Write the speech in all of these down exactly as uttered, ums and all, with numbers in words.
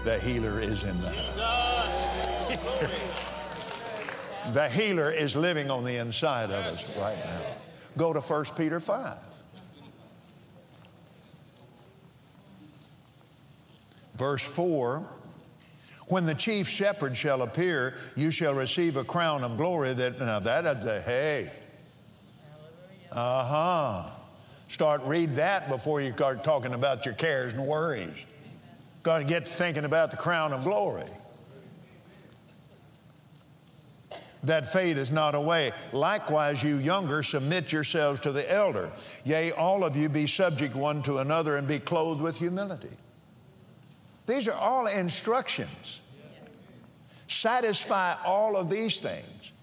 The healer is in the house. The healer is living on the inside of us right now. Go to First Peter five. Verse four. When the chief shepherd shall appear, you shall receive a crown of glory that, now that is the, hey. Uh-huh. Start read that before you start talking about your cares and worries. Got to get thinking about the crown of glory. That fade is not away. Likewise, you younger, submit yourselves to the elder. Yea, all of you be subject one to another and be clothed with humility. These are all instructions. Satisfy all of these things.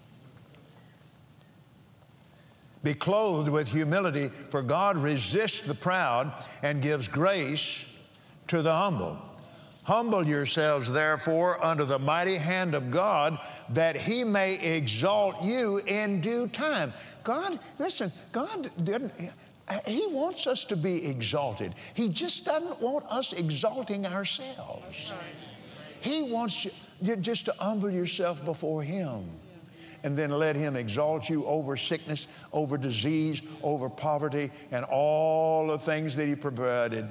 Be clothed with humility, for God resists the proud and gives grace to the humble. Humble yourselves, therefore, under the mighty hand of God, that He may exalt you in due time. God, listen, God didn't... He wants us to be exalted. He just doesn't want us exalting ourselves. He wants you just to humble yourself before Him and then let Him exalt you over sickness, over disease, over poverty, and all the things that He provided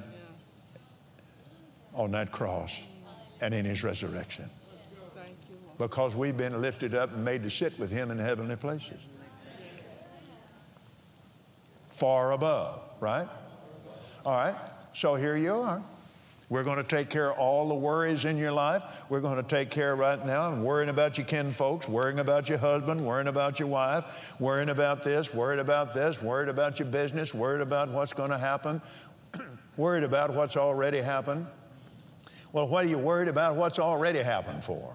on that cross and in His resurrection. Because we've been lifted up and made to sit with Him in heavenly places. Far above, right? All right, so here you are. We're going to take care of all the worries in your life. We're going to take care right now and worrying about your kin folks, worrying about your husband, worrying about your wife, worrying about this, worried about this, worried about your business, worried about what's going to happen, worried about what's already happened. Well, what are you worried about what's already happened for?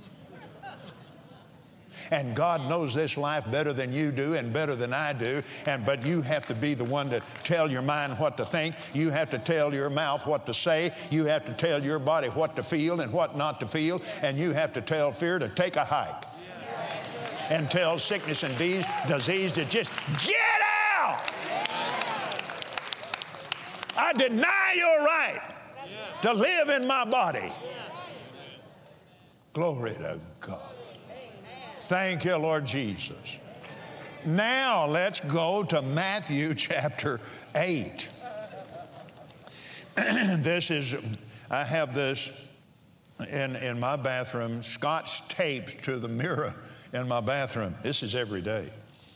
And God knows this life better than you do and better than I do. And but you have to be the one to tell your mind what to think. You have to tell your mouth what to say. You have to tell your body what to feel and what not to feel. And you have to tell fear to take a hike. And tell sickness and disease to just get out. I deny your right to live in my body. Glory to God. Thank you, Lord Jesus. Now let's go to Matthew chapter eight. This is, I have this in, in my bathroom, Scotch taped to the mirror in my bathroom. This is every day.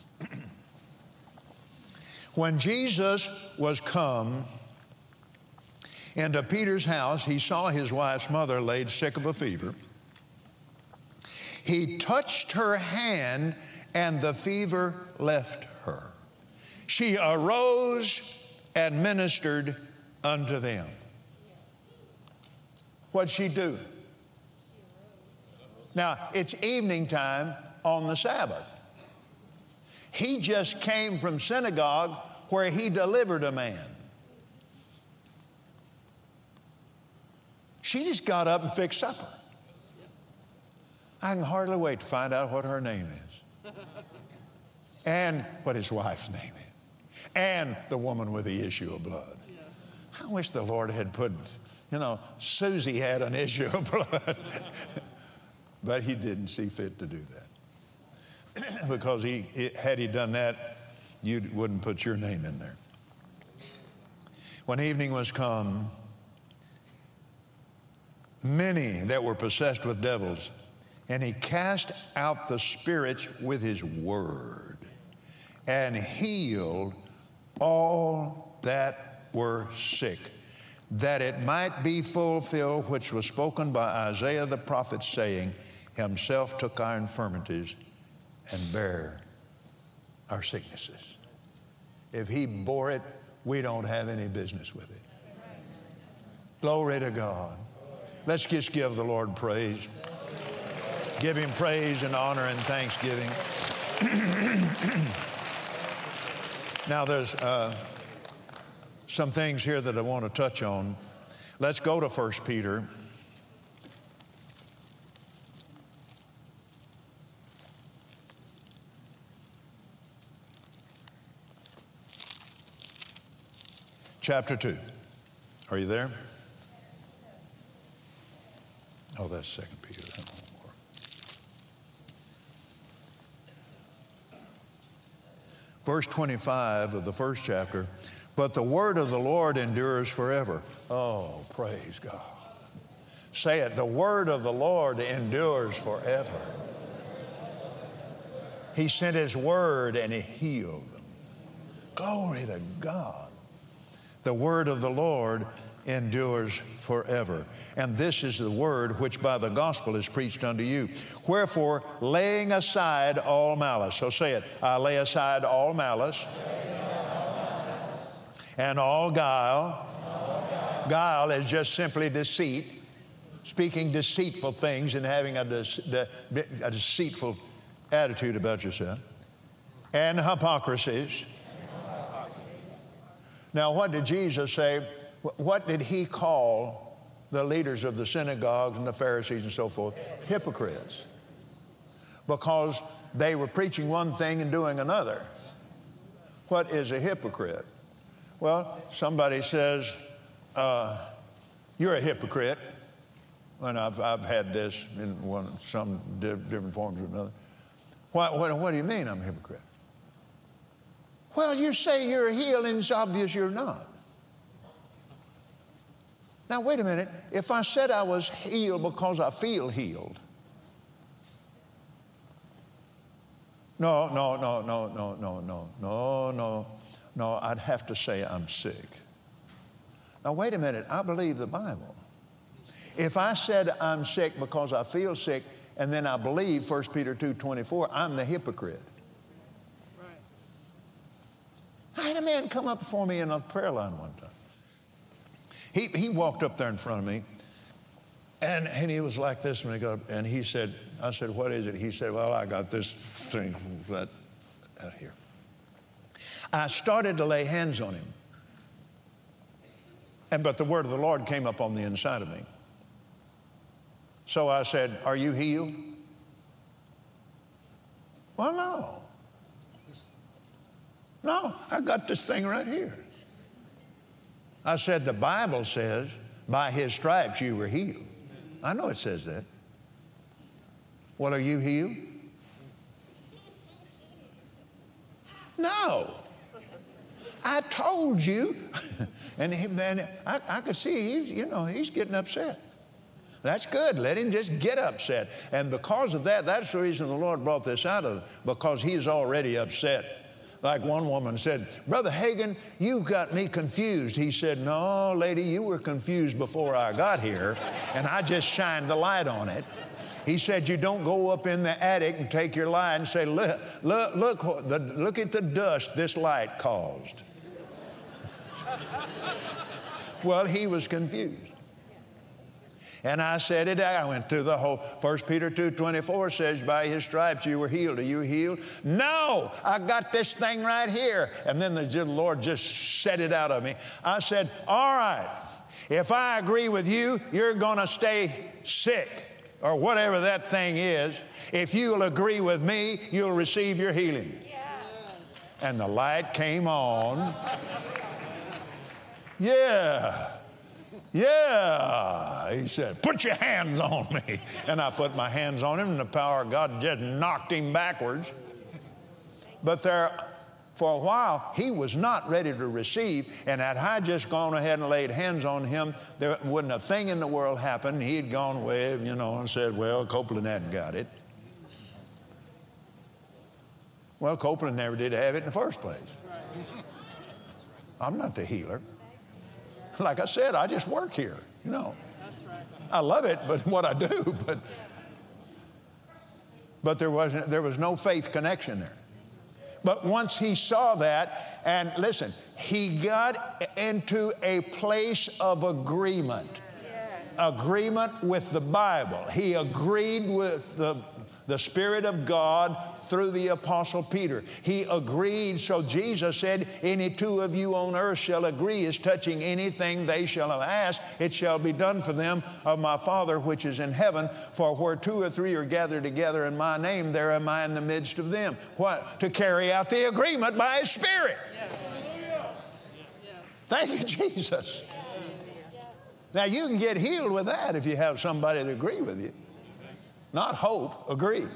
When Jesus was come into Peter's house, he saw his wife's mother laid sick of a fever. He touched her hand, and the fever left her. She arose and ministered unto them. What'd she do? Now, it's evening time on the Sabbath. He just came from synagogue where he delivered a man. She just got up and fixed supper. I can hardly wait to find out what her name is. And what his wife's name is. And the woman with the issue of blood. I wish the Lord had put, you know, Susie had an issue of blood. But He didn't see fit to do that. Because he, had He done that, you wouldn't put your name in there. When evening was come, many that were possessed with devils, and He cast out the spirits with His word and healed all that were sick, that it might be fulfilled which was spoken by Isaiah the prophet, saying, Himself took our infirmities and bare our sicknesses. If He bore it, we don't have any business with it. Glory to God. Let's just give the Lord praise. Give Him praise and honor and thanksgiving. Now there's uh, some things here that I want to touch on. Let's go to First Peter. Chapter two. Are you there? Oh, that's Second Peter. That won't work. Verse twenty-five of the first chapter. But the word of the Lord endures forever. Oh, praise God. Say it. The word of the Lord endures forever. He sent his word and he healed them. Glory to God. The word of the Lord endures forever. And this is the word which by the gospel is preached unto you. Wherefore, laying aside all malice. So say it. I lay aside all malice. And all guile. all guile. Guile is just simply deceit, speaking deceitful things and having a, de- a deceitful attitude about yourself. And hypocrisies. Now, what did Jesus say? What did he call the leaders of the synagogues and the Pharisees and so forth? Hypocrites. Because they were preaching one thing and doing another. What is a hypocrite? Well, somebody says, uh, you're a hypocrite. And I've, I've had this in one, some di- different forms or another. What, what, what do you mean I'm a hypocrite? Well, you say you're healed and it's obvious you're not. Now, wait a minute. If I said I was healed because I feel healed. No, no, no, no, no, no, no, no, no. No, I'd have to say I'm sick. Now, wait a minute. I believe the Bible. If I said I'm sick because I feel sick, and then I believe First Peter two twenty-four, I'm the hypocrite. Right. I had a man come up before me in a prayer line one time. He, he walked up there in front of me, and, and he was like this when he got up, and he said, I said, what is it? He said, well, I got this thing right out here. I started to lay hands on him. And but the word of the Lord came up on the inside of me. So I said, are you healed? Well, no. No, I got this thing right here. I said, the Bible says, by his stripes you were healed. I know it says that. Well, are you healed? No. I told you. And then I, I could see he's, you know, he's getting upset. That's good. Let him just get upset. And because of that, that's the reason the Lord brought this out of him, because he's already upset. Like one woman said, Brother Hagin, you got me confused. He said, no, lady, you were confused before I got here, and I just shined the light on it. He said, you don't go up in the attic and take your light and say, look, look, look, the, look at the dust this light caused. Well, he was confused. And I said it, I went through the whole, First Peter two twenty-four says, by his stripes you were healed. Are you healed? No, I got this thing right here. And then the Lord just set it out of me. I said, all right, if I agree with you, you're going to stay sick or whatever that thing is. If you'll agree with me, you'll receive your healing. Yes. And the light came on. Yeah. Yeah, he said, put your hands on me. And I put my hands on him, and the power of God just knocked him backwards. But there, for a while, he was not ready to receive. And had I just gone ahead and laid hands on him, there wouldn't a thing in the world happen. He'd gone away, you know, and said, well, Copeland hadn't got it. Well, Copeland never did have it in the first place. I'm not the healer. Like I said, I just work here, you know. That's right. I love it, but what I do, but but there wasn't there was no faith connection there. But once he saw that, and listen, he got into a place of agreement. Yeah. Agreement with the Bible. He agreed with the the Spirit of God through the Apostle Peter. He agreed, so Jesus said, any two of you on earth shall agree as touching anything they shall have asked, it shall be done for them of my Father which is in heaven. For where two or three are gathered together in my name, there am I in the midst of them. What? To carry out the agreement by His Spirit. Thank you, Jesus. Now, you can get healed with that if you have somebody to agree with you. Not hope, agree.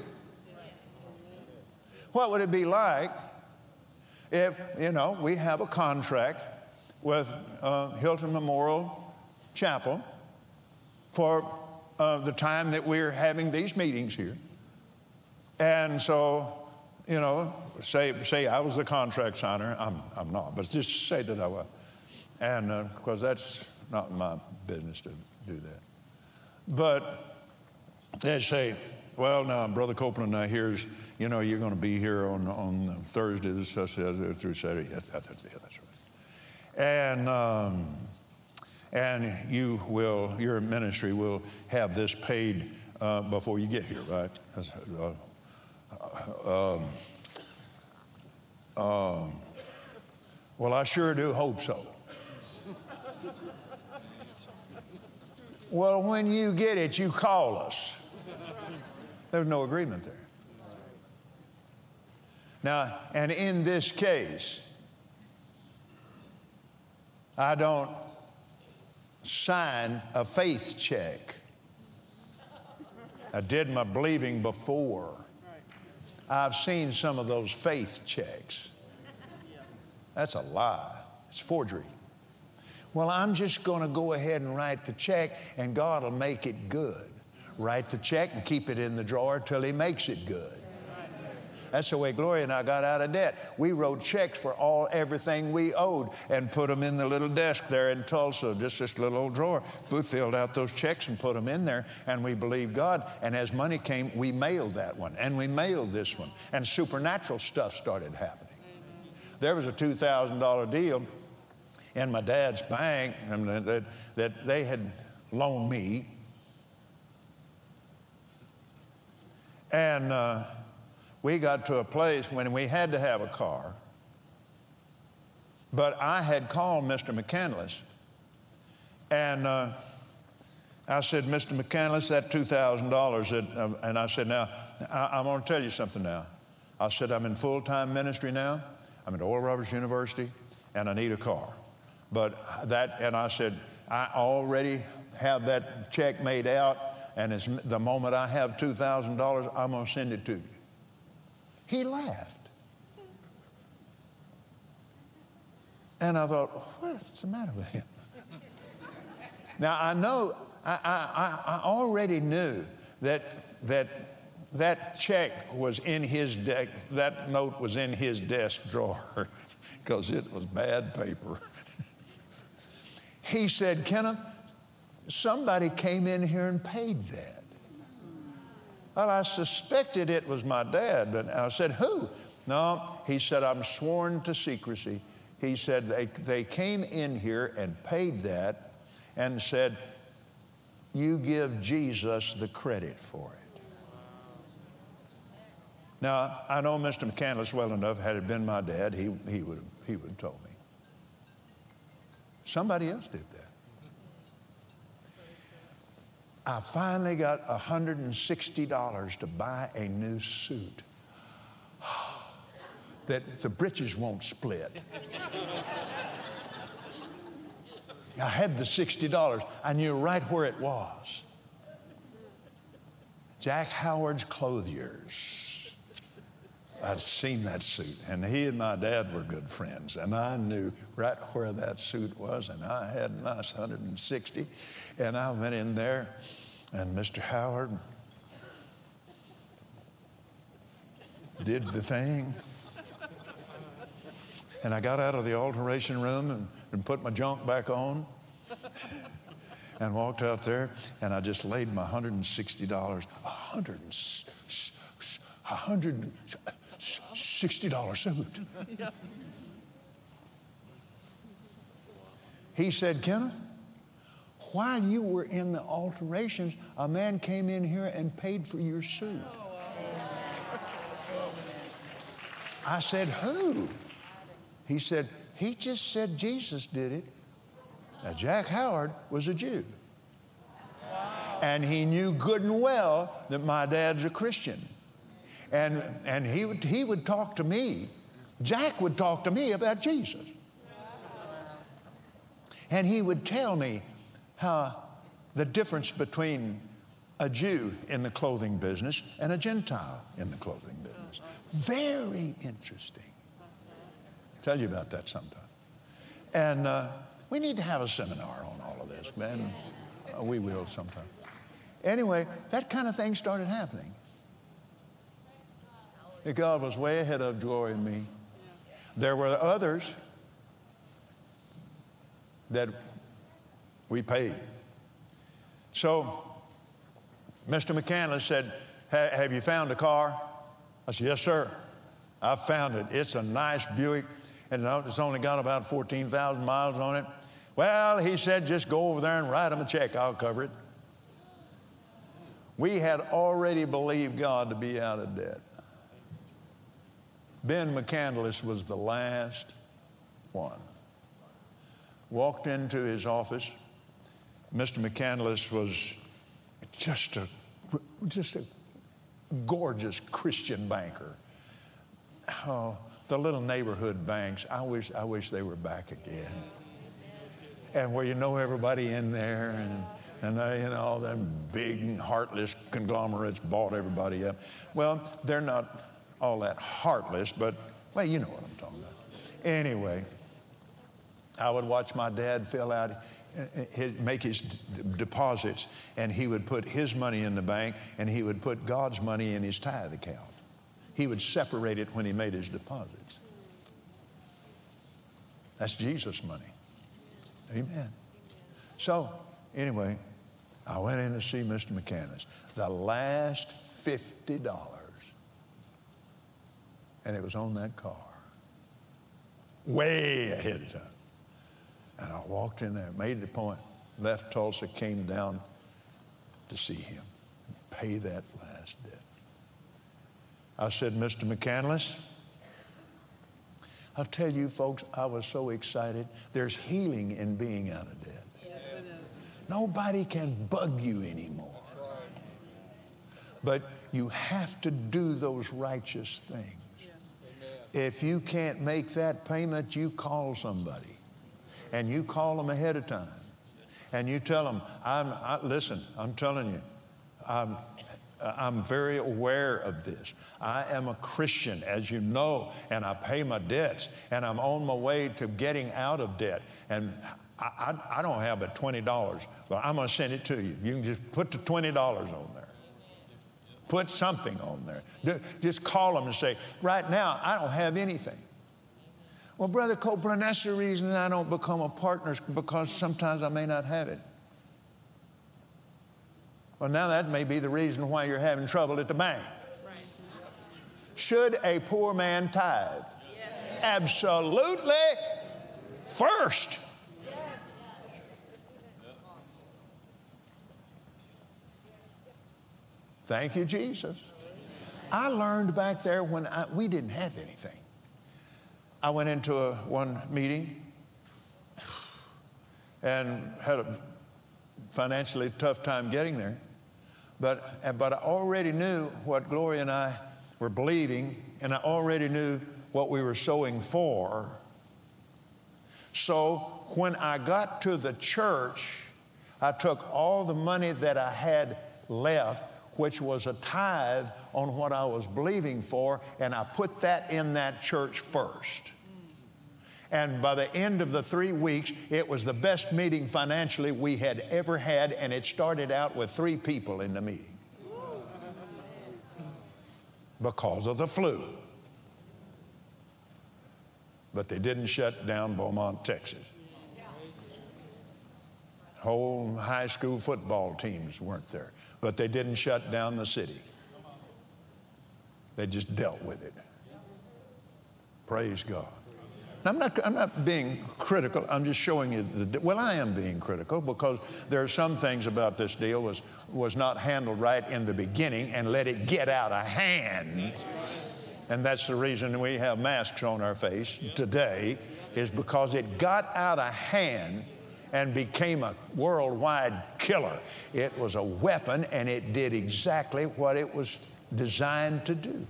What would it be like if, you know, we have a contract with uh, Hilton Memorial Chapel for uh, the time that we're having these meetings here. And so, you know, say say I was the contract signer. I'm, I'm not, but just say that I was. And because uh, that's not my business to do that. But they'd say, well, now, Brother Copeland, now here's, you know, you're going to be here on, on Thursday, this, through Saturday. Yeah, that's, yeah, that's right. And, um, and you will, your ministry will have this paid uh, before you get here, right? That's, uh, um, um, well, I sure do hope so. Well, when you get it, you call us. There's no agreement there. Now, and in this case, I don't sign a faith check. I did my believing before. I've seen some of those faith checks. That's a lie. It's forgery. Well, I'm just going to go ahead and write the check, and God will make it good. Write the check and keep it in the drawer till He makes it good. That's the way Gloria and I got out of debt. We wrote checks for all everything we owed and put them in the little desk there in Tulsa, just this little old drawer. We filled out those checks and put them in there, and we believed God. And as money came, we mailed that one, and we mailed this one, and supernatural stuff started happening. There was a two thousand dollar deal in my dad's bank that, that they had loaned me. And uh, we got to a place when we had to have a car. But I had called Mister McCandless. And uh, I said, Mister McCandless, that two thousand dollars. That, uh, and I said, now, I, I'm going to tell you something now. I said, I'm in full-time ministry now. I'm at Oral Roberts University, and I need a car. But that, and I said, I already have that check made out, and it's, the moment I have two thousand dollars, I'm going to send it to you. He laughed. And I thought, what's the matter with him? Now, I know, I, I, I already knew that, that that check was in his desk, that note was in his desk drawer because it was bad paper. He said, Kenneth, somebody came in here and paid that. Well, I suspected it was my dad, but I said, who? No, he said, I'm sworn to secrecy. He said they, they came in here and paid that and said, you give Jesus the credit for it. Now, I know Mister McCandless well enough. Had it been my dad, he, he would have he would have told me. Somebody else did that. I finally got one hundred sixty dollars to buy a new suit that the breeches won't split. I had the sixty dollars. I knew right where it was. Jack Howard's Clothiers. I'd seen that suit, and he and my dad were good friends, and I knew right where that suit was, and I had a nice one hundred sixty, and I went in there, and Mister Howard did the thing, and I got out of the alteration room and, and put my junk back on and walked out there, and I just laid my one hundred sixty dollars, one hundred sixty dollars suit. Yeah. He said, Kenneth, while you were in the alterations, a man came in here and paid for your suit. I said, who? He said, he just said Jesus did it. Now, Jack Howard was a Jew. Wow. And he knew good and well that my dad's a Christian. And, and he, would, he would talk to me. Jack would talk to me about Jesus. And he would tell me how the difference between a Jew in the clothing business and a Gentile in the clothing business. Very interesting. Tell you about that sometime. And uh, we need to have a seminar on all of this, man. Uh, we will sometime. Anyway, that kind of thing started happening. That God was way ahead of Glory and me. There were others that we paid. So Mister McCandless said, have you found a car? I said, yes, sir. I found it. It's a nice Buick, and it's only got about fourteen thousand miles on it. Well, he said, just go over there and write him a check. I'll cover it. We had already believed God to be out of debt. Ben McCandless was the last one. Walked into his office. Mister McCandless was just a, just a gorgeous Christian banker. Oh, the little neighborhood banks, I wish, I wish they were back again. And where you know everybody in there, and, and they, you know, all them big, heartless conglomerates bought everybody up. Well, they're not all that heartless, but, well, you know what I'm talking about. Anyway, I would watch my dad fill out, his, make his d- deposits, and he would put his money in the bank, and he would put God's money in his tithe account. He would separate it when he made his deposits. That's Jesus' money. Amen. So, anyway, I went in to see Mister McCandless. The last fifty dollars. And it was on that car. Way ahead of time. And I walked in there, made the point, left Tulsa, came down to see him and pay that last debt. I said, Mister McCandless, I'll tell you folks, I was so excited. There's healing in being out of debt. Yes. Nobody can bug you anymore. But you have to do those righteous things. If you can't make that payment, you call somebody. And you call them ahead of time. And you tell them, I'm, I, listen, I'm telling you, I'm, I'm very aware of this. I am a Christian, as you know, and I pay my debts. And I'm on my way to getting out of debt. And I, I, I don't have but twenty dollars, but I'm going to send it to you. You can just put the twenty dollars on there. Put something on there. Just call them and say, right now, I don't have anything. Well, Brother Copeland, that's the reason I don't become a partner, because sometimes I may not have it. Well, now that may be the reason why you're having trouble at the bank. Right. Should a poor man tithe? Yes. Absolutely. First. Thank you, Jesus. I learned back there when I, we didn't have anything. I went into a, one meeting and had a financially tough time getting there. But, but I already knew what Gloria and I were believing, and I already knew what we were sowing for. So when I got to the church, I took all the money that I had left, which was a tithe on what I was believing for, and I put that in that church first. And by the end of the three weeks, it was the best meeting financially we had ever had, and it started out with three people in the meeting because of the flu. But they didn't shut down Beaumont, Texas. Whole high school football teams weren't there, but they didn't shut down the city. They just dealt with it. Praise God. I'm not, I'm not being critical. I'm just showing you the, well, I am being critical because there are some things about this deal was, was not handled right in the beginning and let it get out of hand. And that's the reason we have masks on our face today, is because it got out of hand and became a worldwide killer. It was a weapon, and it did exactly what it was designed to do.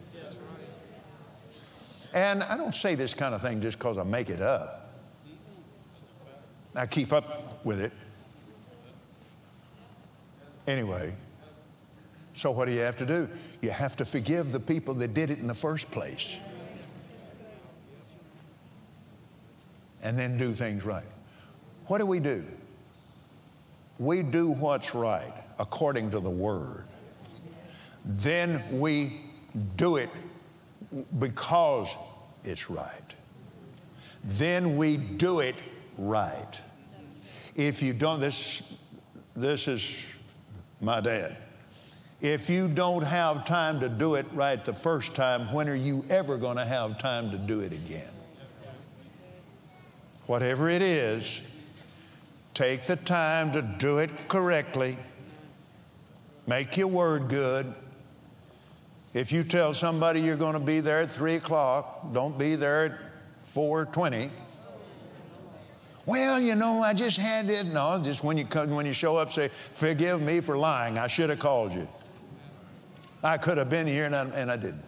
And I don't say this kind of thing just because I make it up. I keep up with it. Anyway, so what do you have to do? You have to forgive the people that did it in the first place. And then do things right. What do we do? We do what's right according to the Word. Then we do it because it's right. Then we do it right. If you don't, this, this is my dad. If you don't have time to do it right the first time, when are you ever going to have time to do it again? Whatever it is, take the time to do it correctly. Make your word good. If you tell somebody you're going to be there at three o'clock, don't be there at four twenty. Well, you know, I just had this. No, just when you come, when you show up, say, forgive me for lying. I should have called you. I could have been here and I, and I didn't.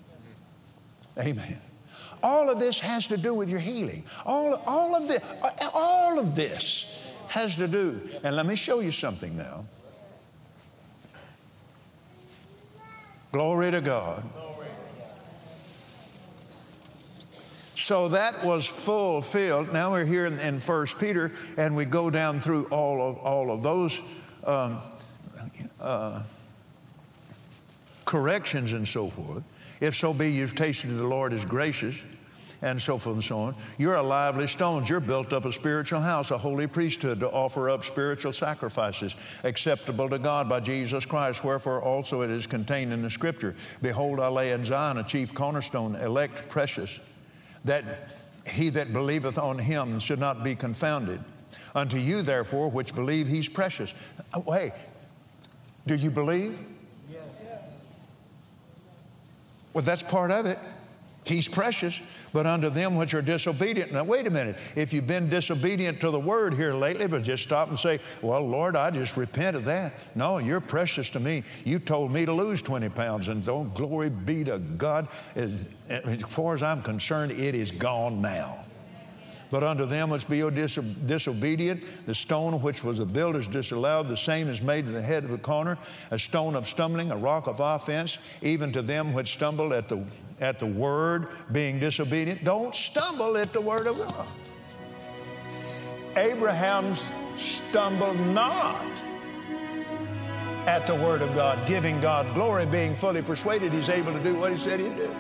Amen. All of this has to do with your healing. All, all of this, all of this has to do. And let me show you something now. Glory to God. So that was fulfilled. Now we're here in, in First Peter, and we go down through all of all of those um, uh, corrections and so forth. If so be you've tasted the Lord is gracious, and so forth and so on. You're a lively stones. You're built up a spiritual house, a holy priesthood, to offer up spiritual sacrifices acceptable to God by Jesus Christ. Wherefore also it is contained in the Scripture, behold, I lay in Zion a chief cornerstone, elect, precious, that he that believeth on him should not be confounded. Unto you, therefore, which believe, he's precious. Oh, hey, do you believe? Yes. Well, that's part of it. He's precious, but unto them which are disobedient. Now, wait a minute. If you've been disobedient to the Word here lately, but just stop and say, well, Lord, I just repent of that. No, you're precious to me. You told me to lose twenty pounds, and don't glory be to God. As, as far as I'm concerned, it is gone now. But unto them which be disobedient, the stone which was the builders disallowed, the same is made to the head of the corner, a stone of stumbling, a rock of offense, even to them which stumble at the, at the word, being disobedient. Don't stumble at the word of God. Abraham stumbled not at the word of God, giving God glory, being fully persuaded he's able to do what he said he'd do.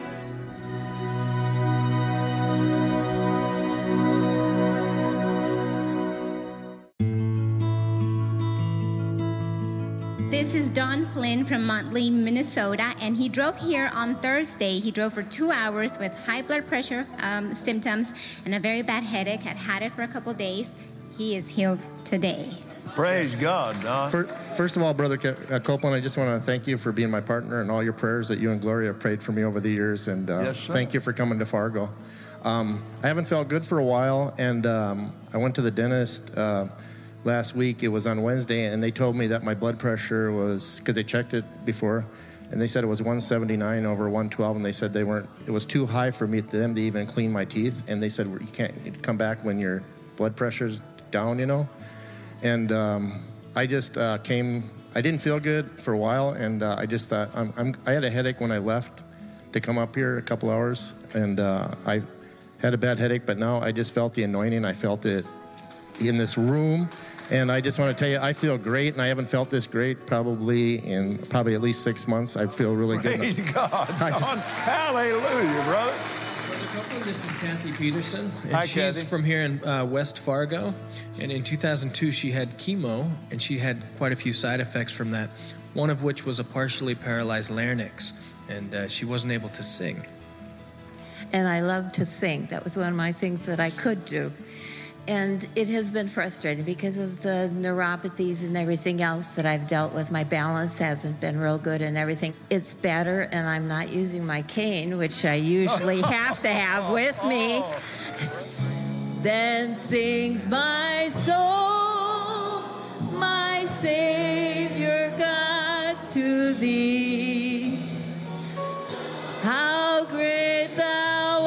This is Don Flynn from Motley, Minnesota, and he drove here on Thursday. He drove for two hours with high blood pressure um, symptoms and a very bad headache. Had had it for a couple days. He is healed today. Praise God, Don. First of all, Brother Copeland, I just want to thank you for being my partner and all your prayers that you and Gloria have prayed for me over the years. And uh, yes, sir. Thank you for coming to Fargo. Um, I haven't felt good for a while, and um, I went to the dentist uh, last week. It was on Wednesday, and they told me that my blood pressure was, because they checked it before, and they said it was one seventy-nine over one twelve, and they said they weren't, it was too high for me, them to even clean my teeth, and they said, you can't come back when your blood pressure's down, you know? And um, I just uh, came, I didn't feel good for a while, and uh, I just thought, I'm, I'm, I had a headache when I left to come up here a couple hours, and uh, I had a bad headache, but now I just felt the anointing. I felt it in this room, and I just want to tell you, I feel great, and I haven't felt this great probably in probably at least six months. I feel really good. Praise God. Just, hallelujah, brother. This is Kathy Peterson, and Hi, she's Kathy. from here in uh, West Fargo. And in two thousand two, she had chemo, and she had quite a few side effects from that, one of which was a partially paralyzed larynx, and uh, she wasn't able to sing. And I love to sing. That was one of my things that I could do. And it has been frustrating because of the neuropathies and everything else that I've dealt with. My balance hasn't been real good and everything. It's better, and I'm not using my cane, which I usually have to have with me. Then sings my soul, my Savior God, to thee. How great thou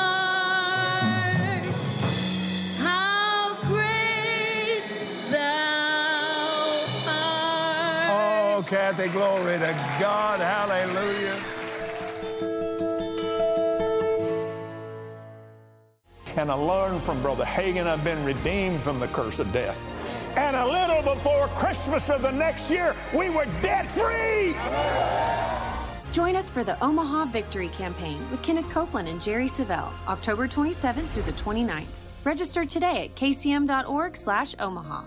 art, how great thou art. Kathy. Glory to God. Hallelujah. And I learned from Brother Hagin I've been redeemed from the curse of death. And a little before Christmas of the next year, we were debt-free. Join us for the Omaha Victory Campaign with Kenneth Copeland and Jerry Savelle, October twenty-seventh through the twenty-ninth. Register today at k c m dot org slash omaha.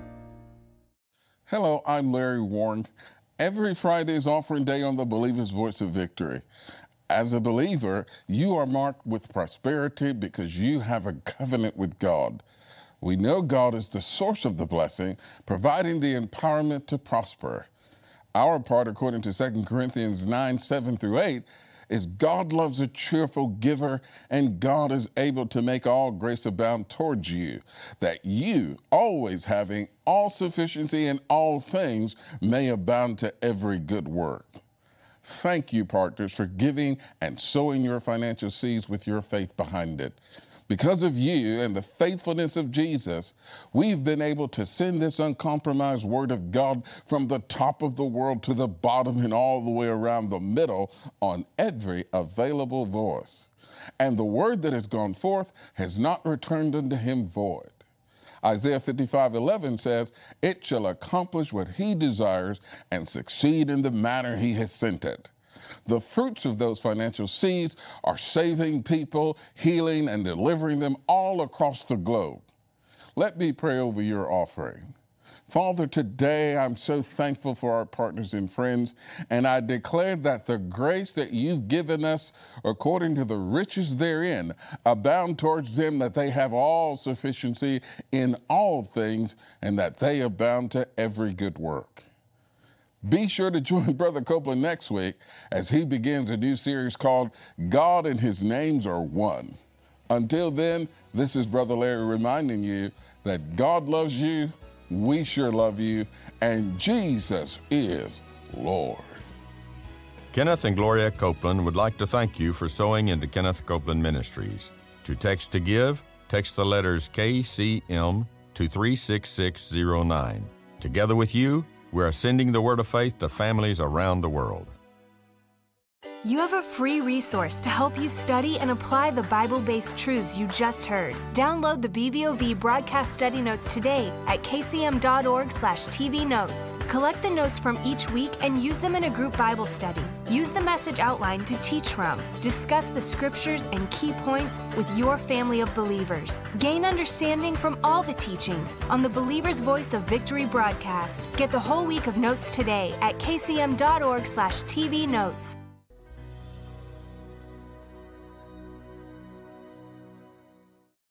Hello, I'm Larry Warren. Every Friday is offering day on the Believer's Voice of Victory. As a believer, you are marked with prosperity because you have a covenant with God. We know God is the source of the blessing, providing the empowerment to prosper. Our part, according to Second Corinthians nine, seven through eight, is God loves a cheerful giver, and God is able to make all grace abound towards you, that you, always having all sufficiency in all things, may abound to every good work. Thank you, partners, for giving and sowing your financial seeds with your faith behind it. Because of you and the faithfulness of Jesus, we've been able to send this uncompromised word of God from the top of the world to the bottom and all the way around the middle on every available voice. And the word that has gone forth has not returned unto him void. Isaiah fifty-five eleven says, "It shall accomplish what he desires and succeed in the manner he has sent it." The fruits of those financial seeds are saving people, healing, and delivering them all across the globe. Let me pray over your offering. Father, today I'm so thankful for our partners and friends, and I declare that the grace that you've given us, according to the riches therein, abound towards them, that they have all sufficiency in all things, and that they abound to every good work. Be sure to join Brother Copeland next week as he begins a new series called God and His Names Are One. Until then, this is Brother Larry reminding you that God loves you, we sure love you, and Jesus is Lord. Kenneth and Gloria Copeland would like to thank you for sowing into Kenneth Copeland Ministries. To text to give, text the letters K C M to three six six zero nine. Together with you, we are sending the word of faith to families around the world. You have a free resource to help you study and apply the Bible-based truths you just heard. Download the B V O V broadcast study notes today at k c m dot org slash t v notes. Collect the notes from each week and use them in a group Bible study. Use the message outline to teach from. Discuss the scriptures and key points with your family of believers. Gain understanding from all the teachings on the Believer's Voice of Victory broadcast. Get the whole week of notes today at k c m dot org slash t v notes.